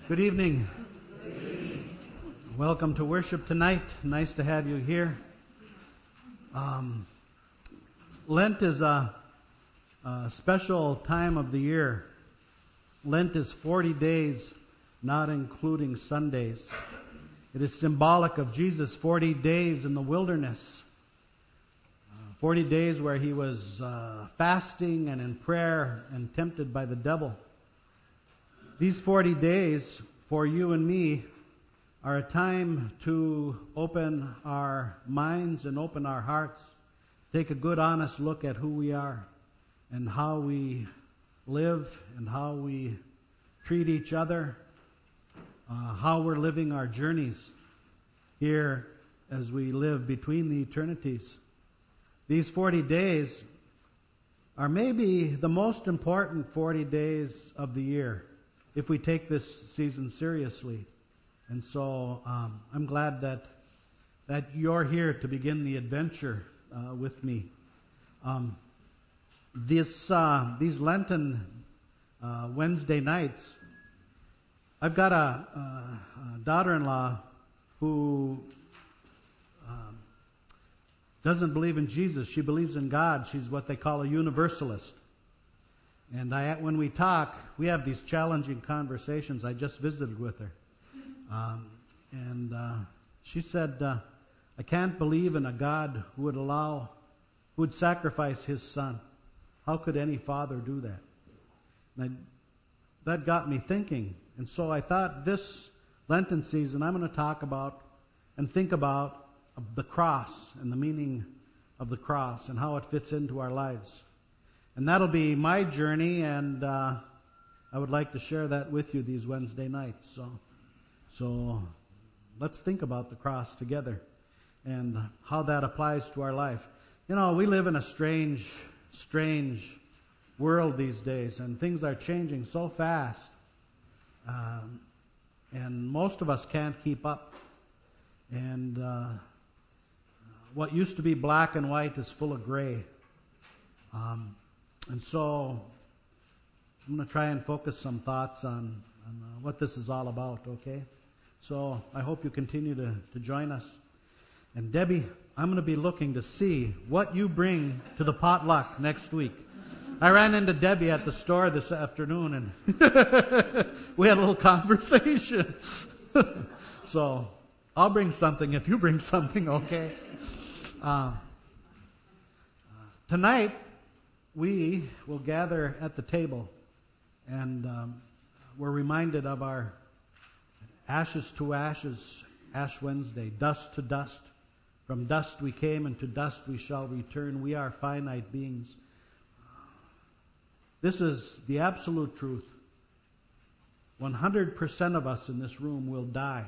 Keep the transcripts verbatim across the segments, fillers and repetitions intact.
Good evening. Welcome to worship tonight. Nice to have you here. Um, Lent is a, a special time of the year. Lent is forty days, not including Sundays. It is symbolic of Jesus' forty days in the wilderness. Uh, forty days where he was uh, fasting and in prayer and tempted by the devil. These forty days for you and me are a time to open our minds and open our hearts, take a good honest look at who we are and how we live and how we treat each other, uh, how we're living our journeys here as we live between the eternities. These forty days are maybe the most important forty days of the year if we take this season seriously. And so um, I'm glad that that you're here to begin the adventure uh, with me. Um, this uh, these Lenten uh, Wednesday nights, I've got a, a, a daughter-in-law who um, doesn't believe in Jesus. She believes in God. She's what they call a universalist. And I, when we talk, we have these challenging conversations. I just visited with her. Um, and uh, she said, uh, I can't believe in a God who would allow, who would sacrifice his son. How could any father do that? And I, that got me thinking. And so I thought this Lenten season I'm going to talk about and think about the cross and the meaning of the cross and how it fits into our lives. And that'll be my journey, and uh, I would like to share that with you these Wednesday nights. So, so let's think about the cross together and how that applies to our life. You know, we live in a strange, strange world these days, and things are changing so fast, um, and most of us can't keep up. And uh, what used to be black and white is full of gray. Um, And so I'm going to try and focus some thoughts on, on uh, what this is all about, okay? So I hope you continue to, to join us. And Debbie, I'm going to be looking to see what you bring to the potluck next week. I ran into Debbie at the store this afternoon, and we had a little conversation. So I'll bring something if you bring something, okay? Uh, tonight, we will gather at the table, and um, we're reminded of our ashes to ashes, Ash Wednesday, dust to dust. From dust we came, and to dust we shall return. We are finite beings. This is the absolute truth. one hundred percent of us in this room will die.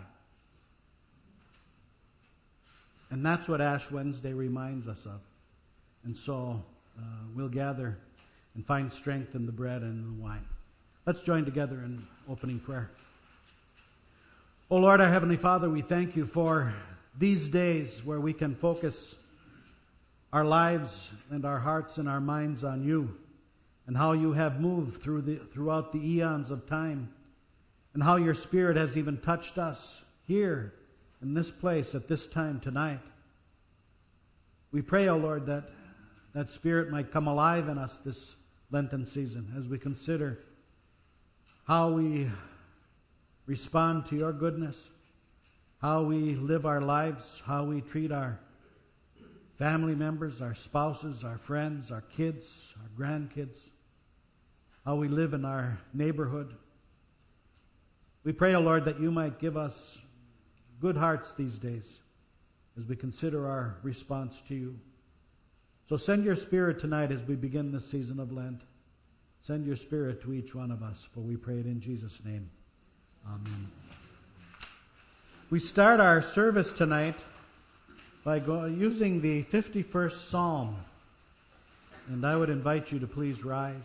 And that's what Ash Wednesday reminds us of. And so Uh, we'll gather and find strength in the bread and the wine. Let's join together in opening prayer. Oh Lord, our Heavenly Father, we thank you for these days where we can focus our lives and our hearts and our minds on you and how you have moved through the, throughout the eons of time and how your Spirit has even touched us here in this place at this time tonight. We pray, oh Lord, that that Spirit might come alive in us this Lenten season as we consider how we respond to your goodness, how we live our lives, how we treat our family members, our spouses, our friends, our kids, our grandkids, how we live in our neighborhood. We pray, O Lord, that you might give us good hearts these days as we consider our response to you. So send your Spirit tonight as we begin this season of Lent. Send your Spirit to each one of us, for we pray it in Jesus' name. Amen. We start our service tonight by go, using the fifty-first Psalm. And I would invite you to please rise.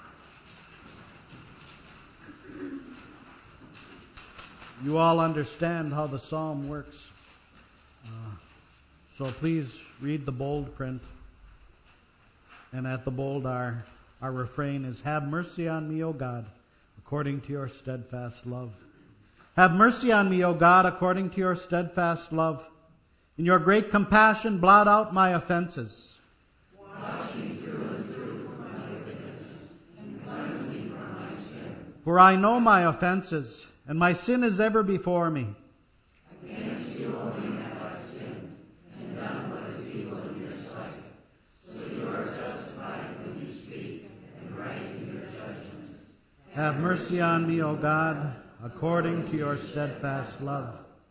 You all understand how the Psalm works. Uh, so please read the bold print. And at the bold, our, our refrain is, have mercy on me, O God, according to your steadfast love. Have mercy on me, O God, according to your steadfast love. In your great compassion, blot out my offenses. Wash me through and through from my wickedness, and cleanse me from my sin. For I know my offenses, and my sin is ever before me. Against you only have I sinned, and done what is evil in your sight. So you are justified when you speak, and right in your judgment. Have mercy on me, O God, according to your steadfast love.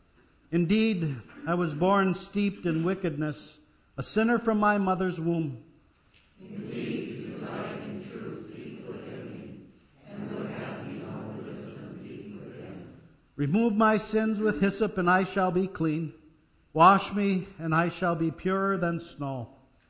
Indeed, I was born steeped in wickedness, a sinner from my mother's womb. Indeed, you delight in truth deep within me, and would have me know wisdom deep within. Remove my sins with hyssop, and I shall be clean. Wash me, and I shall be purer than snow.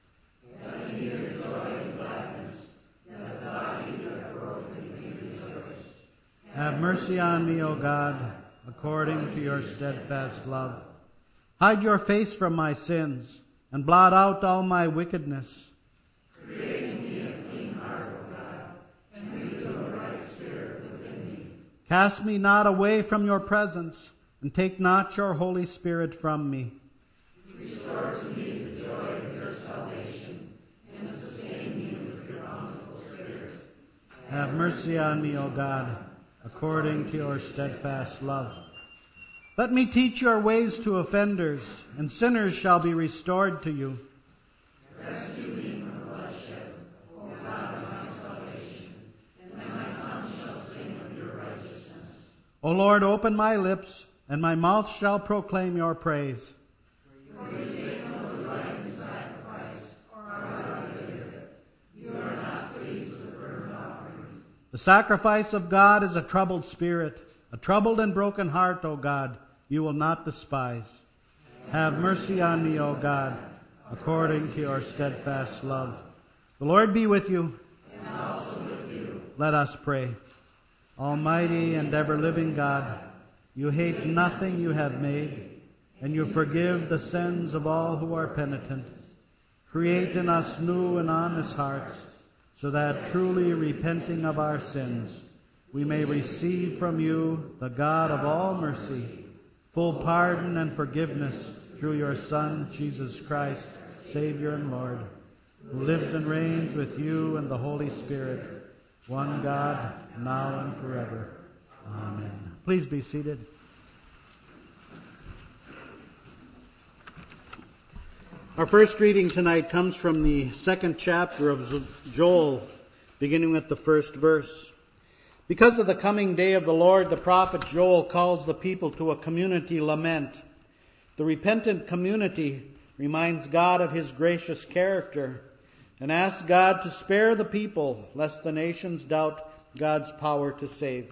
Let me hear joy and gladness, that the body you have broken may rejoice. Have mercy on me, O God, according to your steadfast love. Hide your face from my sins, and blot out all my wickedness. Create in me a clean heart, O God, and renew a right spirit within me. Cast me not away from your presence, and take not your Holy Spirit from me. Restore to me the joy of your salvation, and sustain me with your bountiful Spirit. Have mercy on me, O God, according to your steadfast love. Let me teach your ways to offenders, and sinners shall be restored to you. Rescue me from bloodshed, O God of my salvation, and my tongue shall sing of your righteousness. O Lord, open my lips, and my mouth shall proclaim your praise. For you take no delight in sacrifice, or are good with it. You are not pleased with burnt offerings. The sacrifice of God is a troubled spirit, a troubled and broken heart, O God, you will not despise. Have mercy on me, O God, according to your steadfast love. The Lord be with you. And also with you. Let us pray. Almighty and ever-living God, you hate nothing you have made, and you forgive the sins of all who are penitent. Create in us new and honest hearts, so that truly repenting of our sins, we may receive from you, the God of all mercy, full pardon and forgiveness through your Son, Jesus Christ, Savior and Lord, who lives and reigns with you and the Holy Spirit, one God, now and forever. Amen. Please be seated. Our first reading tonight comes from the second chapter of Joel, beginning with the first verse. Because of the coming day of the Lord, the prophet Joel calls the people to a community lament. The repentant community reminds God of his gracious character and asks God to spare the people, lest the nations doubt God's power to save.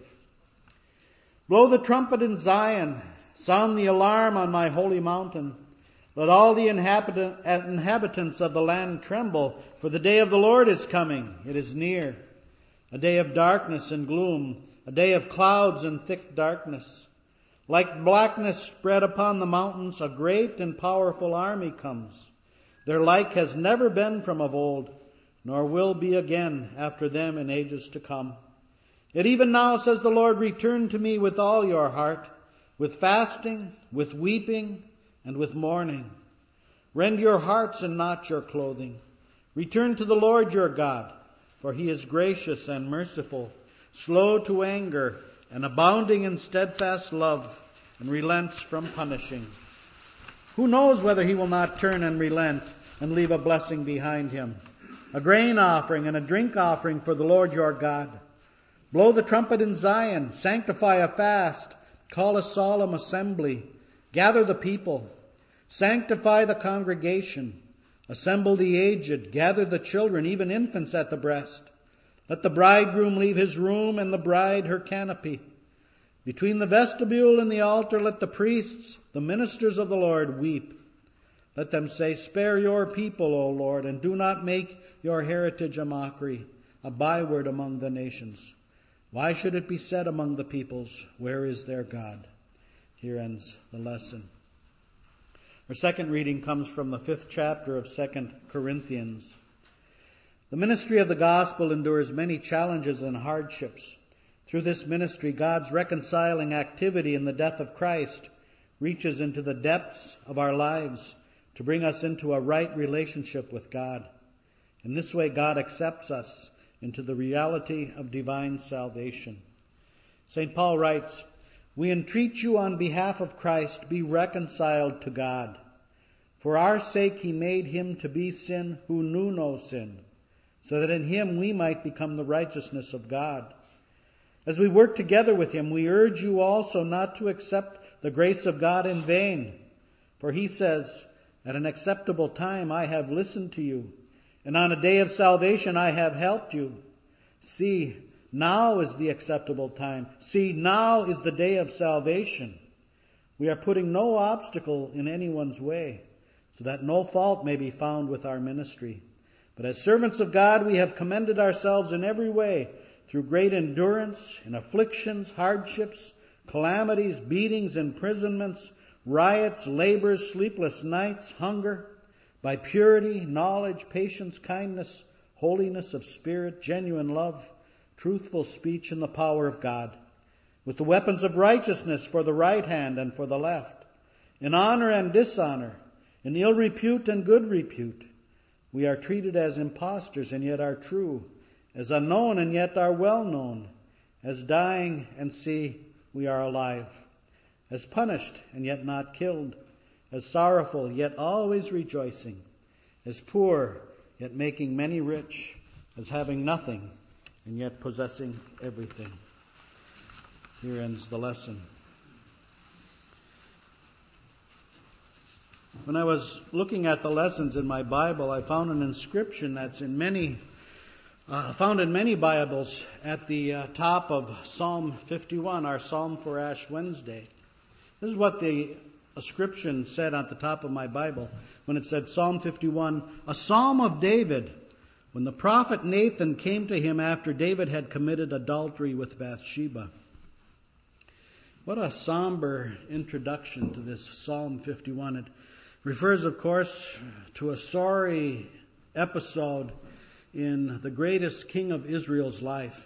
Blow the trumpet in Zion, sound the alarm on my holy mountain. Let all the inhabitant, inhabitants of the land tremble, for the day of the Lord is coming. It is near. A day of darkness and gloom, a day of clouds and thick darkness. Like blackness spread upon the mountains, a great and powerful army comes. Their like has never been from of old, nor will be again after them in ages to come. Yet even now, says the Lord, return to me with all your heart, with fasting, with weeping, and with mourning. Rend your hearts and not your clothing. Return to the Lord your God, for he is gracious and merciful, slow to anger, and abounding in steadfast love, and relents from punishing. Who knows whether he will not turn and relent and leave a blessing behind him, a grain offering and a drink offering for the Lord your God. Blow the trumpet in Zion, sanctify a fast, call a solemn assembly, gather the people, sanctify the congregation, assemble the aged, gather the children, even infants at the breast. Let the bridegroom leave his room and the bride her canopy. Between the vestibule and the altar, let the priests, the ministers of the Lord, weep. Let them say, spare your people, O Lord, and do not make your heritage a mockery, a byword among the nations. Why should it be said among the peoples, where is their God? Here ends the lesson. Our second reading comes from the fifth chapter of Second Corinthians. The ministry of the gospel endures many challenges and hardships. Through this ministry, God's reconciling activity in the death of Christ reaches into the depths of our lives to bring us into a right relationship with God. In this way, God accepts us into the reality of divine salvation. Saint Paul writes, "We entreat you on behalf of Christ, be reconciled to God. For our sake he made him to be sin who knew no sin, so that in him we might become the righteousness of God. As we work together with him, we urge you also not to accept the grace of God in vain. For he says, 'At an acceptable time I have listened to you, and on a day of salvation I have helped you. See, now is the acceptable time. See, now is the day of salvation.' We are putting no obstacle in anyone's way, so that no fault may be found with our ministry. But as servants of God, we have commended ourselves in every way, through great endurance, in afflictions, hardships, calamities, beatings, imprisonments, riots, labors, sleepless nights, hunger, by purity, knowledge, patience, kindness, holiness of spirit, genuine love, truthful speech, and the power of God, with the weapons of righteousness for the right hand and for the left, in honor and dishonor, in ill repute and good repute. We are treated as impostors and yet are true, as unknown and yet are well known, as dying and see we are alive, as punished and yet not killed, as sorrowful yet always rejoicing, as poor yet making many rich, as having nothing and yet possessing everything." Here ends the lesson. When I was looking at the lessons in my Bible, I found an inscription that's in many, uh, found in many Bibles at the uh, top of Psalm fifty-one, our Psalm for Ash Wednesday. This is what the inscription said at the top of my Bible when it said, Psalm fifty-one, "A psalm of David, when the prophet Nathan came to him after David had committed adultery with Bathsheba." What a somber introduction to this Psalm fifty-one. It refers, of course, to a sorry episode in the greatest king of Israel's life.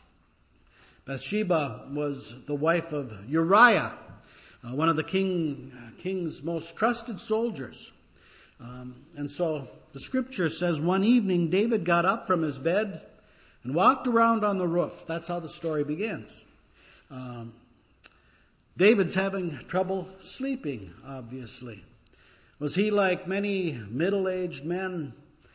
Bathsheba was the wife of Uriah, uh, one of the king, king's most trusted soldiers. Um, and so the scripture says one evening David got up from his bed and walked around on the roof. That's how the story begins. Um, David's having trouble sleeping, obviously. Was he, like many middle-aged men,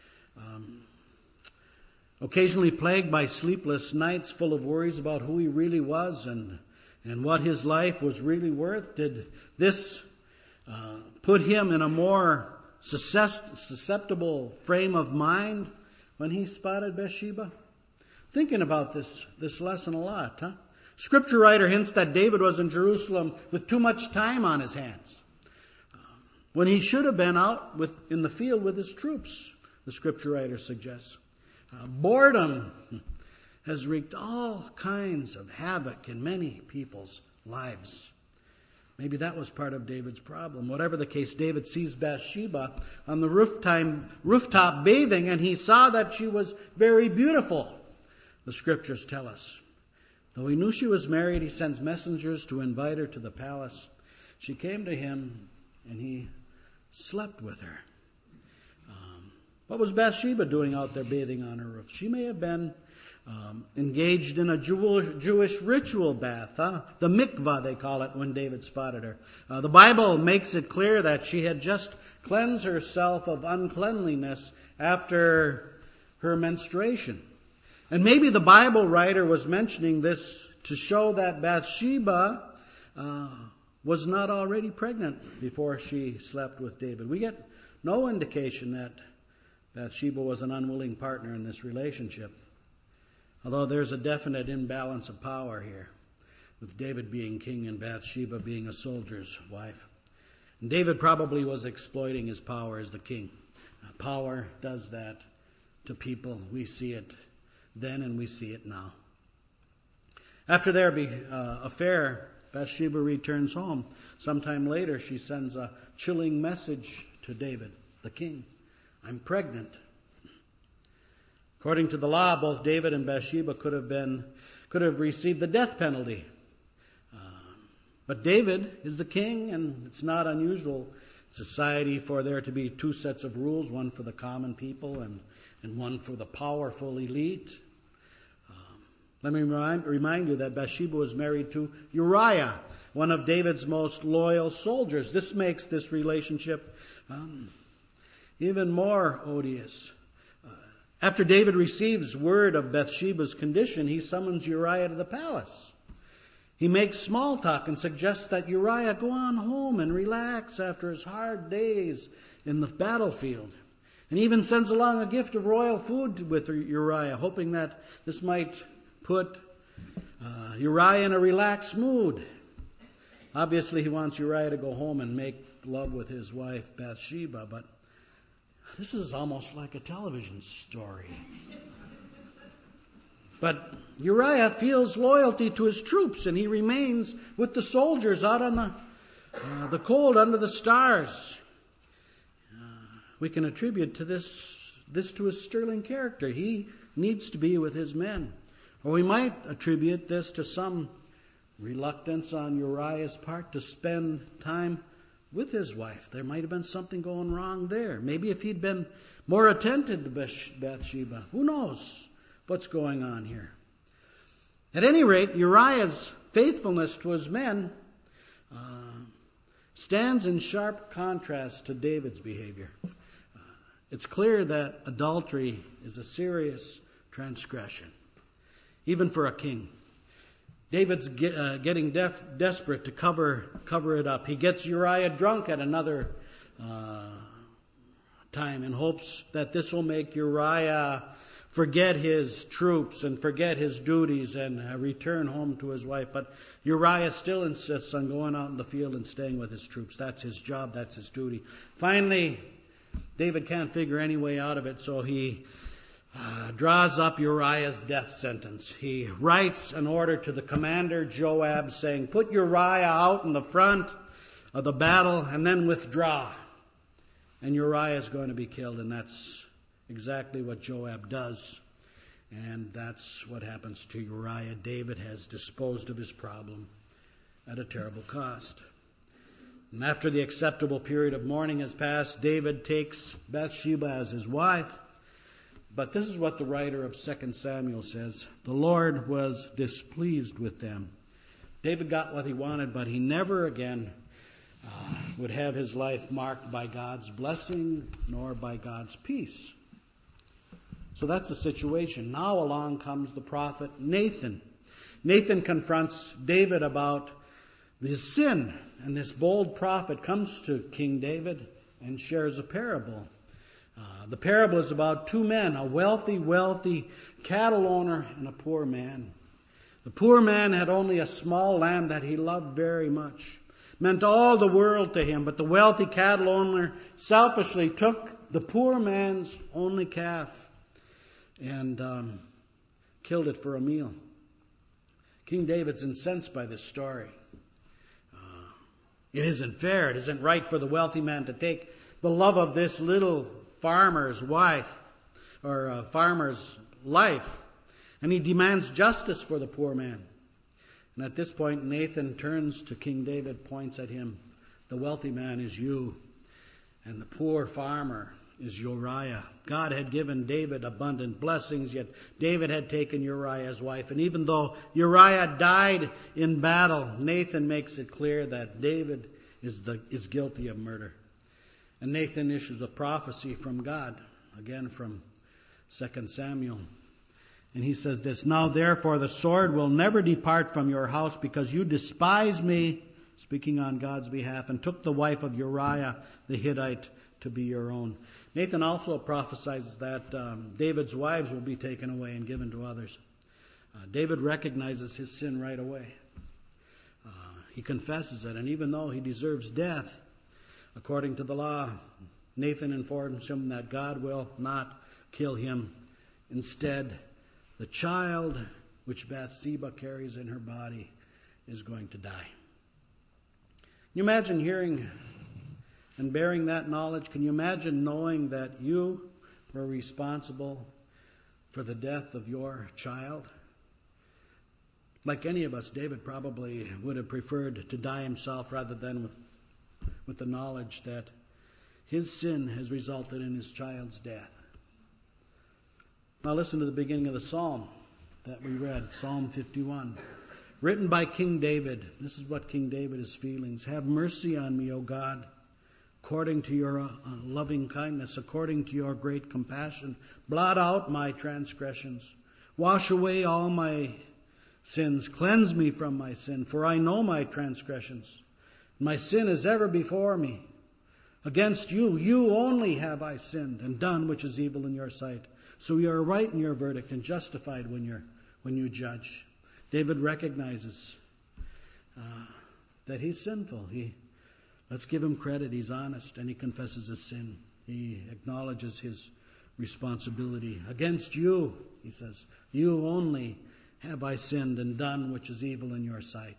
um, occasionally plagued by sleepless nights full of worries about who he really was and, and what his life was really worth? Did this uh, put him in a more susceptible frame of mind when he spotted Bathsheba? Thinking about this, this lesson a lot, huh? Scripture writer hints that David was in Jerusalem with too much time on his hands, when he should have been out with, in the field with his troops, the scripture writer suggests. Uh, boredom has wreaked all kinds of havoc in many people's lives. Maybe that was part of David's problem. Whatever the case, David sees Bathsheba on the rooftop, rooftop bathing, and he saw that she was very beautiful, the scriptures tell us. Though he knew she was married, he sends messengers to invite her to the palace. She came to him, and he slept with her. Um, what was Bathsheba doing out there bathing on her roof? She may have been um, engaged in a Jew- Jewish ritual bath, huh? The mikvah, they call it, when David spotted her. Uh, the Bible makes it clear that she had just cleansed herself of uncleanliness after her menstruation. And maybe the Bible writer was mentioning this to show that Bathsheba uh, was not already pregnant before she slept with David. We get no indication that Bathsheba was an unwilling partner in this relationship, although there's a definite imbalance of power here, with David being king and Bathsheba being a soldier's wife. And David probably was exploiting his power as the king. Uh, power does that to people. We see it then and we see it now. After their uh, affair, Bathsheba returns home. Sometime later, she sends a chilling message to David, the king. I'm pregnant. According to the law, both David and Bathsheba could have been could have received the death penalty. Uh, but David is the king, and it's not unusual in society for there to be two sets of rules, one for the common people and, and one for the powerful elite. Um, let me remind, remind you that Bathsheba was married to Uriah, one of David's most loyal soldiers. This makes this relationship um, even more odious. After David receives word of Bathsheba's condition, he summons Uriah to the palace. He makes small talk and suggests that Uriah go on home and relax after his hard days in the battlefield. And even sends along a gift of royal food with Uriah, hoping that this might put uh, Uriah in a relaxed mood. Obviously, he wants Uriah to go home and make love with his wife Bathsheba, but this is almost like a television story. But Uriah feels loyalty to his troops, and he remains with the soldiers out on the, uh, the cold under the stars. Uh, we can attribute to this, this to his sterling character. He needs to be with his men. Or we might attribute this to some reluctance on Uriah's part to spend time with his wife. There might have been something going wrong there. Maybe if he'd been more attentive to Bathsheba. Who knows what's going on here? At any rate, Uriah's faithfulness to his men uh, stands in sharp contrast to David's behavior. Uh, it's clear that adultery is a serious transgression, even for a king. David's get, uh, getting def- desperate to cover cover it up. He gets Uriah drunk at another uh, time in hopes that this will make Uriah forget his troops and forget his duties and uh, return home to his wife. But Uriah still insists on going out in the field and staying with his troops. That's his job. That's his duty. Finally, David can't figure any way out of it, so he Uh, draws up Uriah's death sentence. He writes an order to the commander, Joab, saying, put Uriah out in the front of the battle and then withdraw. And Uriah is going to be killed, and that's exactly what Joab does. And that's what happens to Uriah. David has disposed of his problem at a terrible cost. And after the acceptable period of mourning has passed, David takes Bathsheba as his wife. But this is what the writer of Second Samuel says. The Lord was displeased with them. David got what he wanted, but he never again uh, would have his life marked by God's blessing nor by God's peace. So that's the situation. Now along comes the prophet Nathan. Nathan confronts David about his sin. And this bold prophet comes to King David and shares a parable. Uh, the parable is about two men, a wealthy, wealthy cattle owner and a poor man. The poor man had only a small lamb that he loved very much. Meant all the world to him, but the wealthy cattle owner selfishly took the poor man's only calf and um, killed it for a meal. King David's incensed by this story. Uh, it isn't fair. It isn't right for the wealthy man to take the love of this little farmer's wife or a farmer's life, and he demands justice for the poor man. And at this point, Nathan turns to King David, points at him. The wealthy man is you, and the poor farmer is Uriah. God had given David abundant blessings, yet David had taken Uriah's wife. And even though Uriah died in battle, Nathan makes it clear that David is the is guilty of murder. And Nathan issues a prophecy from God, again from Second Samuel. And he says this, now therefore the sword will never depart from your house because you despise me, speaking on God's behalf, and took the wife of Uriah the Hittite to be your own. Nathan also prophesies that um, David's wives will be taken away and given to others. Uh, David recognizes his sin right away. Uh, he confesses it, and even though he deserves death, according to the law, Nathan informs him that God will not kill him. Instead, the child which Bathsheba carries in her body is going to die. Can you imagine hearing and bearing that knowledge? Can you imagine knowing that you were responsible for the death of your child? Like any of us, David probably would have preferred to die himself rather than with, with the knowledge that his sin has resulted in his child's death. Now listen to the beginning of the psalm that we read, Psalm fifty-one. Written by King David. This is what King David is feeling. Have mercy on me, O God, according to your uh, loving kindness, according to your great compassion. Blot out my transgressions. Wash away all my sins. Cleanse me from my sin, for I know my transgressions. My sin is ever before me. Against you, you only have I sinned and done which is evil in your sight. So you are right in your verdict and justified when you're when you judge. David recognizes uh, that he's sinful. He, let's give him credit. He's honest and he confesses his sin. He acknowledges his responsibility. Against you, he says, you only have I sinned and done which is evil in your sight.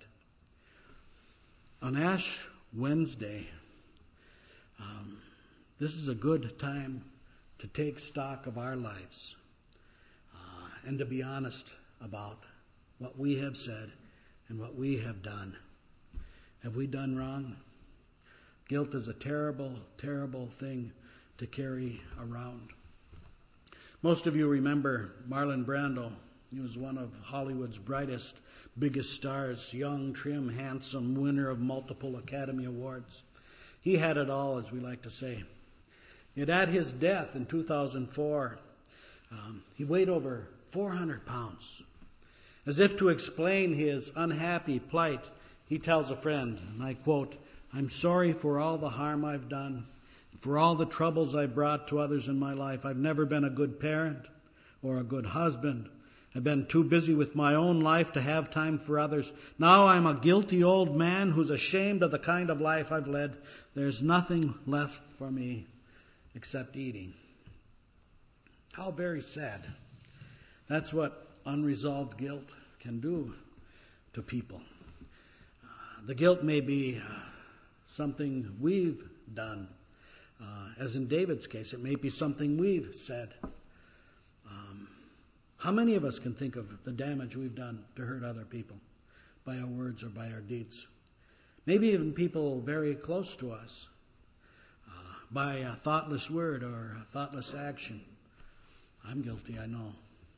On Ash Wednesday, um, this is a good time to take stock of our lives uh, and to be honest about what we have said and what we have done. Have we done wrong? Guilt is a terrible, terrible thing to carry around. Most of you remember Marlon Brando. He was one of Hollywood's brightest, biggest stars, young, trim, handsome, winner of multiple Academy Awards. He had it all, as we like to say. Yet at his death in two thousand four, um, he weighed over four hundred pounds. As if to explain his unhappy plight, he tells a friend, and I quote, I'm sorry for all the harm I've done, for all the troubles I've brought to others in my life. I've never been a good parent or a good husband. I've been too busy with my own life to have time for others. Now I'm a guilty old man who's ashamed of the kind of life I've led. There's nothing left for me except eating. How very sad. That's what unresolved guilt can do to people. Uh, the guilt may be uh, something we've done. Uh, as in David's case, it may be something we've said. Um, how many of us can think of the damage we've done to hurt other people by our words or by our deeds? Maybe even people very close to us uh, by a thoughtless word or a thoughtless action. I'm guilty, I know.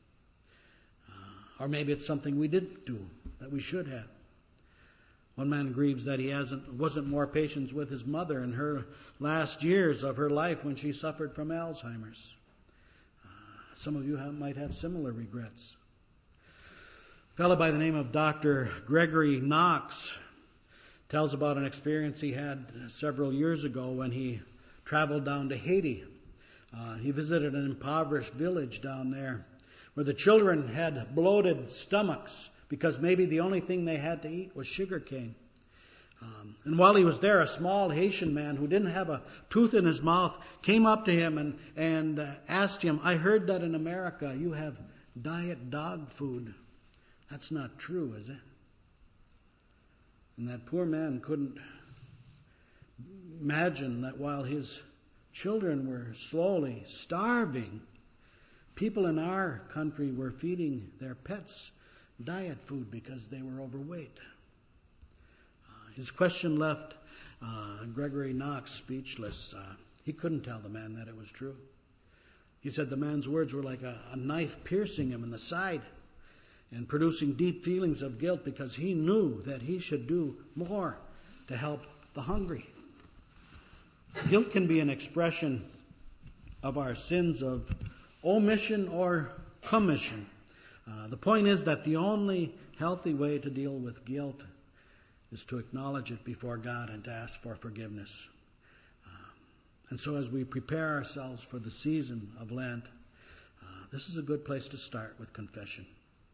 Or maybe it's something we didn't do that we should have. One man grieves that he hasn't, wasn't more patient with his mother in her last years of her life when she suffered from Alzheimer's. Uh, some of you have, might have similar regrets. A fellow by the name of Doctor Gregory Knox tells about an experience he had several years ago when he traveled down to Haiti. Uh, he visited an impoverished village down there, where the children had bloated stomachs because maybe the only thing they had to eat was sugar cane. Um, and while he was there, a small Haitian man who didn't have a tooth in his mouth came up to him and, and uh, asked him, I heard that in America you have diet dog food. That's not true, is it? And that poor man couldn't imagine that while his children were slowly starving, people in our country were feeding their pets diet food because they were overweight. Uh, his question left uh, Gregory Knox speechless. Uh, he couldn't tell the man that it was true. He said the man's words were like a, a knife piercing him in the side and producing deep feelings of guilt because he knew that he should do more to help the hungry. Guilt can be an expression of our sins of omission or commission. Uh, the point is that the only healthy way to deal with guilt is to acknowledge it before God and to ask for forgiveness. Uh, and so as we prepare ourselves for the season of Lent, uh, this is a good place to start with confession.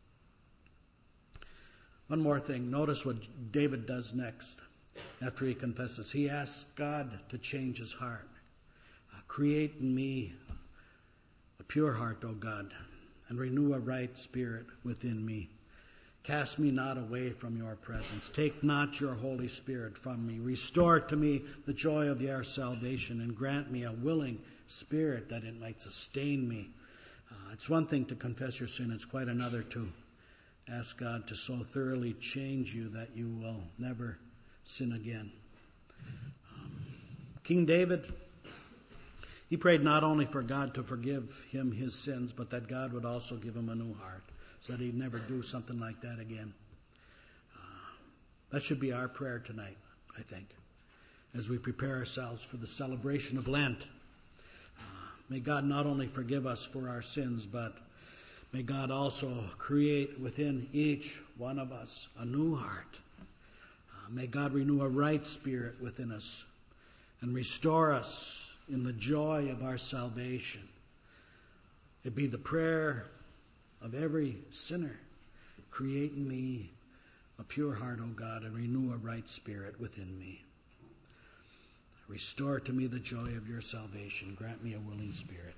One more thing. Notice what David does next after he confesses. He asks God to change his heart. Uh, create in me a pure heart, O God, and renew a right spirit within me. Cast me not away from your presence. Take not your Holy Spirit from me. Restore to me the joy of your salvation and grant me a willing spirit that it might sustain me. Uh, it's one thing to confess your sin. It's quite another to ask God to so thoroughly change you that you will never sin again. Um, King David, he prayed not only for God to forgive him his sins, but that God would also give him a new heart so that he'd never do something like that again. Uh, that should be our prayer tonight, I think, as we prepare ourselves for the celebration of Lent. Uh, may God not only forgive us for our sins, but may God also create within each one of us a new heart. Uh, may God renew a right spirit within us and restore us in the joy of our salvation. It be the prayer of every sinner. Create in me a pure heart, O God, and renew a right spirit within me. Restore to me the joy of your salvation. Grant me a willing spirit.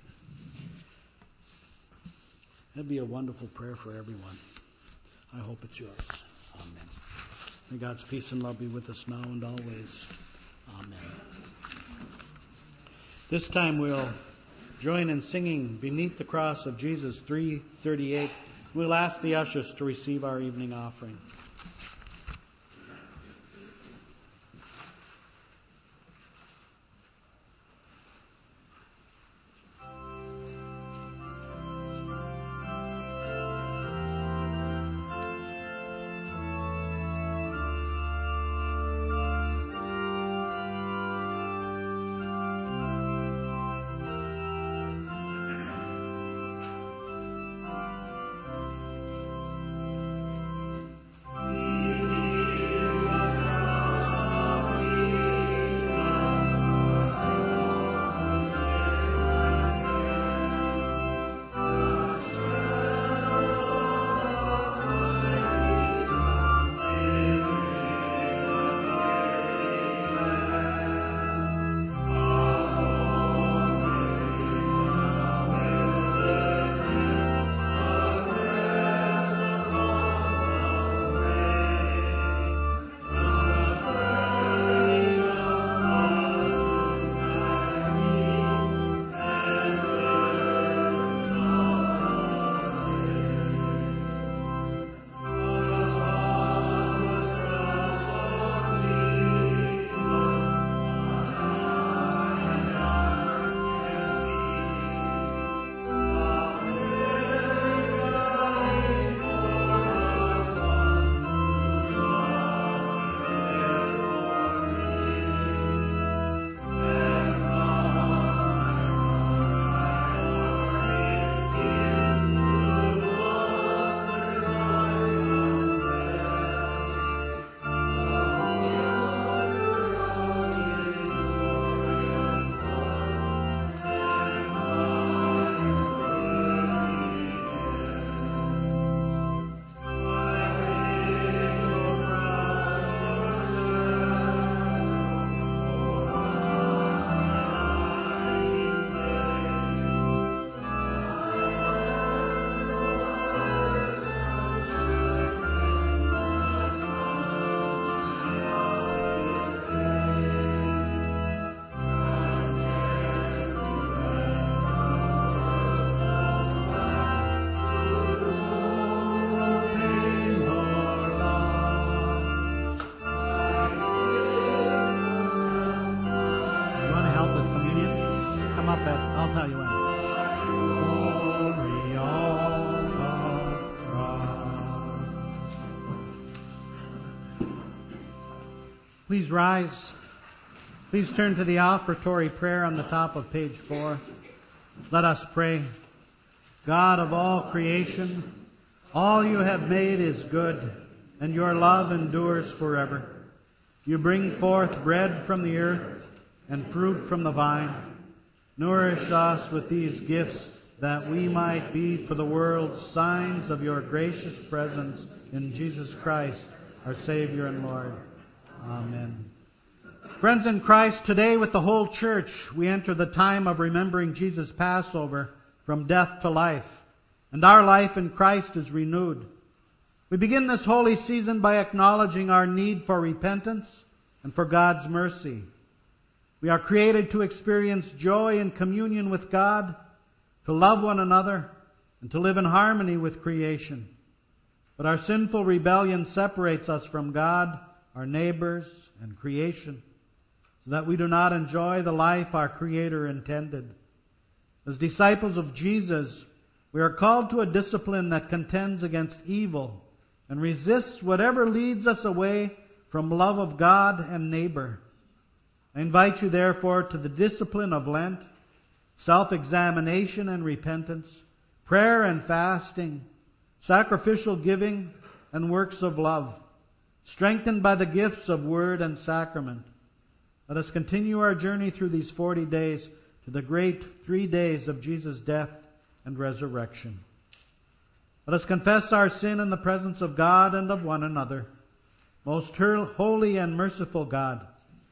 That'd be a wonderful prayer for everyone. I hope it's yours. Amen. May God's peace and love be with us now and always. Amen. This time we'll join in singing Beneath the Cross of Jesus, three thirty-eight. We'll ask the ushers to receive our evening offering. Please rise. Please turn to the offertory prayer on the top of page four. Let us pray. God of all creation, all you have made is good, and your love endures forever. You bring forth bread from the earth and fruit from the vine. Nourish us with these gifts, that we might be for the world signs of your gracious presence in Jesus Christ, our Savior and Lord. Amen. Friends in Christ, today with the whole church, we enter the time of remembering Jesus' Passover from death to life, and our life in Christ is renewed. We begin this holy season by acknowledging our need for repentance and for God's mercy. We are created to experience joy and communion with God, to love one another, and to live in harmony with creation. But our sinful rebellion separates us from God, our neighbors, and creation, so that we do not enjoy the life our Creator intended. As disciples of Jesus, we are called to a discipline that contends against evil and resists whatever leads us away from love of God and neighbor. I invite you, therefore, to the discipline of Lent, self-examination and repentance, prayer and fasting, sacrificial giving, and works of love, strengthened by the gifts of word and sacrament. Let us continue our journey through these forty days to the great three days of Jesus' death and resurrection. Let us confess our sin in the presence of God and of one another. Most holy and merciful God,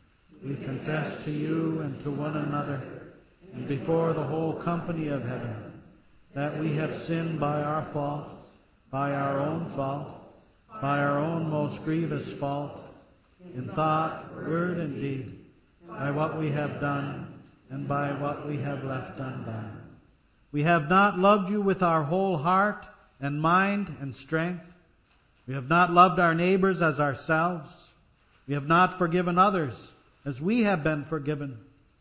we confess to you and to one another and before the whole company of heaven that we have sinned by our fault, by our own fault, by our own most grievous fault, in thought, word, and deed, by what we have done and by what we have left undone. We have not loved you with our whole heart and mind and strength. We have not loved our neighbors as ourselves. We have not forgiven others as we have been forgiven.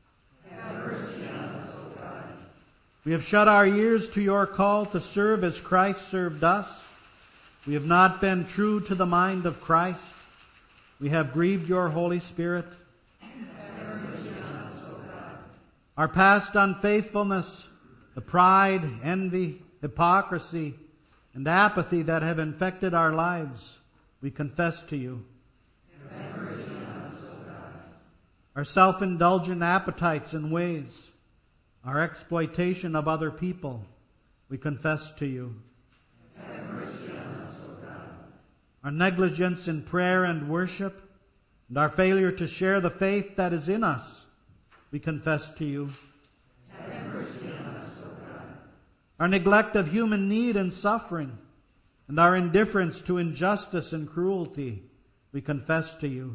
Have mercy on us, O God. We have shut our ears to your call to serve as Christ served us. We have not been true to the mind of Christ. We have grieved your Holy Spirit. Have mercy on us, O God. Our past unfaithfulness, the pride, envy, hypocrisy, and apathy that have infected our lives, we confess to you. Have mercy on us, O God. Our self-indulgent appetites and ways, our exploitation of other people, we confess to you. Have mercy on us, O God. Our negligence in prayer and worship, and our failure to share the faith that is in us, we confess to you. Have mercy on us, O God. Our neglect of human need and suffering, and our indifference to injustice and cruelty, we confess to you.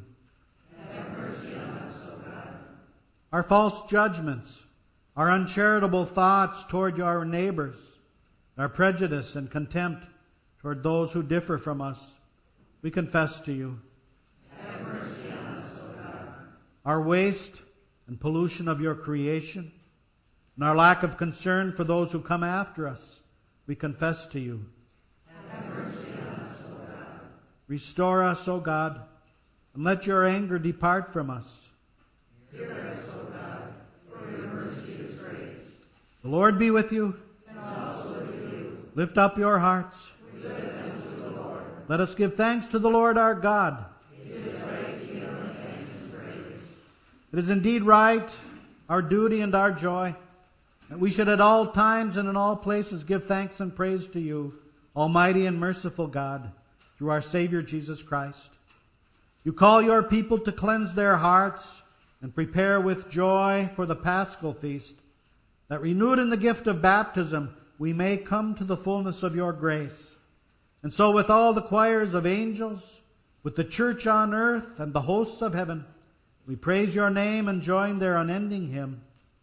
Have mercy on us, O God. Our false judgments, our uncharitable thoughts toward our neighbors, our prejudice and contempt toward those who differ from us, we confess to you. Have mercy on us, O God. Our waste and pollution of your creation, and our lack of concern for those who come after us, we confess to you. Have mercy on us, O God. Restore us, O God, and let your anger depart from us. Hear us, O God, for your mercy is great. The Lord be with you. And also with you. Lift up your hearts. We lift them to the Lord. Let us give thanks to the Lord our God. It is right to give him thanks and praise. It is indeed right, our duty and our joy, that we should at all times and in all places give thanks and praise to you, Almighty and merciful God, through our Savior Jesus Christ. You call your people to cleanse their hearts and prepare with joy for the Paschal feast, that renewed in the gift of baptism we may come to the fullness of your grace. And so with all the choirs of angels, with the church on earth and the hosts of heaven, we praise your name and join their unending hymn.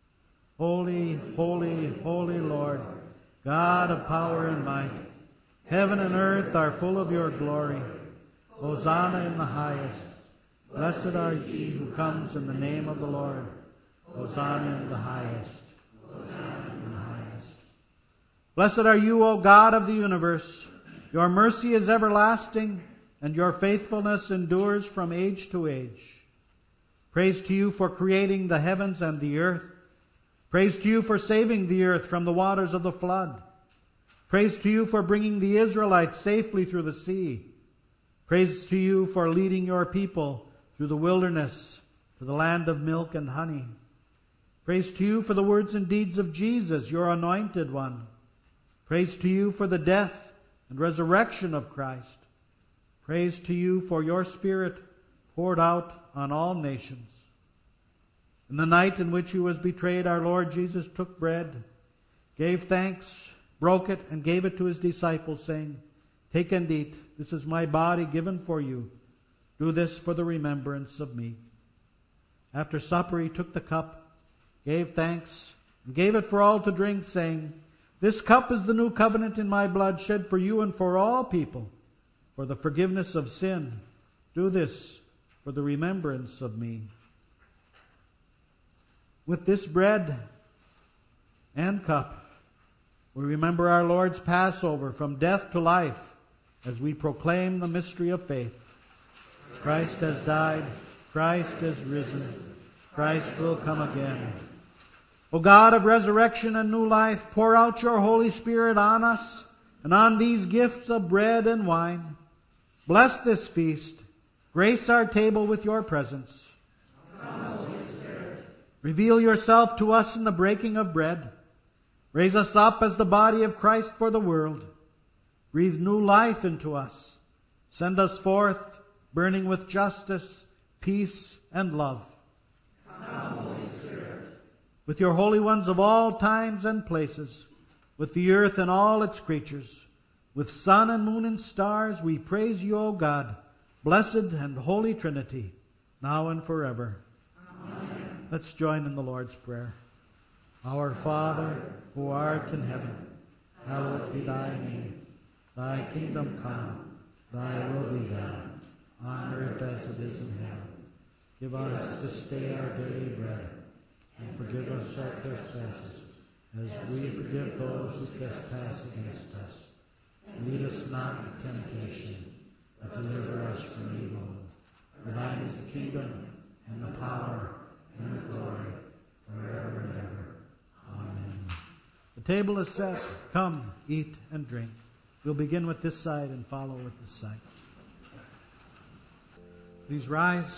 Holy, holy, holy Lord, God of power and might, heaven and earth are full of your glory. Hosanna in the highest. Blessed are ye who comes in the name of the Lord. Hosanna in the highest. Hosanna in the highest. Blessed are you, O God of the universe. Your mercy is everlasting, and your faithfulness endures from age to age. Praise to you for creating the heavens and the earth. Praise to you for saving the earth from the waters of the flood. Praise to you for bringing the Israelites safely through the sea. Praise to you for leading your people through the wilderness to the land of milk and honey. Praise to you for the words and deeds of Jesus, your anointed one. Praise to you for the death and resurrection of Christ. Praise to you for your Spirit poured out on all nations. In the night in which he was betrayed, our Lord Jesus took bread, gave thanks, broke it, and gave it to his disciples, saying, "Take and eat. This is my body given for you. Do this for the remembrance of me." After supper he took the cup, gave thanks, and gave it for all to drink, saying, "This cup is the new covenant in my blood, shed for you and for all people. for the forgiveness of sin. Do this for the remembrance of me. With this bread and cup, we remember our Lord's Passover from death to life as we proclaim the mystery of faith. Christ has died. Christ is risen. Christ will come again. O God of resurrection and new life, pour out your Holy Spirit on us and on these gifts of bread and wine. Bless this feast. Grace our table with your presence. Come, Holy Spirit. Reveal yourself to us in the breaking of bread. Raise us up as the body of Christ for the world. Breathe new life into us. Send us forth burning with justice, peace, and love. Come, Holy Spirit. With your holy ones of all times and places, with the earth and all its creatures, with sun and moon and stars, we praise you, O God, blessed and holy Trinity, now and forever. Amen. Let's join in the Lord's Prayer. Our Father, who art in heaven, hallowed be thy name. Thy kingdom come, thy will be done, on earth as it is in heaven. Give us this day our daily bread, and forgive us our trespasses, as we forgive those who trespass against us. Lead us not into temptation, but deliver us from evil. For thine is the kingdom, and the power, and the glory, forever and ever. Amen. The table is set. Come, eat and drink. We'll begin with this side and follow with this side. Please rise.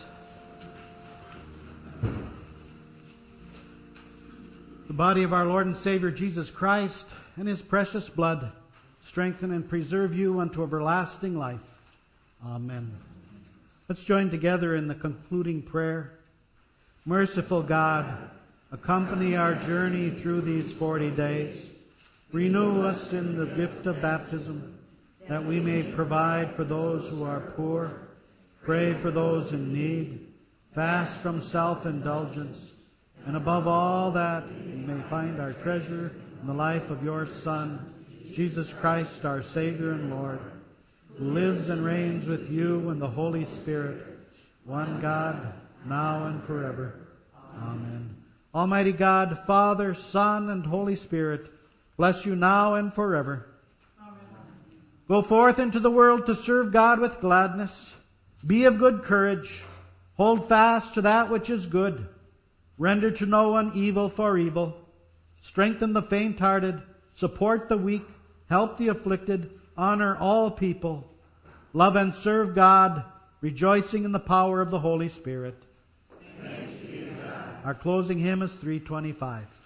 The body of our Lord and Savior Jesus Christ and His precious blood strengthen and preserve you unto everlasting life. Amen. Let's join together in the concluding prayer. Merciful God, accompany our journey through these forty days. Renew us in the gift of baptism, that we may provide for those who are poor, pray for those in need, fast from self-indulgence, and above all that we may find our treasure in the life of your Son, Jesus Christ, our Savior and Lord, who lives and reigns with you in the Holy Spirit, one God, now and forever. Amen. Almighty God, Father, Son, and Holy Spirit, bless you now and forever. Amen. Go forth into the world to serve God with gladness. Be of good courage. Hold fast to that which is good. Render to no one evil for evil. Strengthen the faint-hearted. Support the weak. Help the afflicted. Honor all people. Love and serve God, rejoicing in the power of the Holy Spirit. Thanks be to God. Our closing hymn is three twenty-five.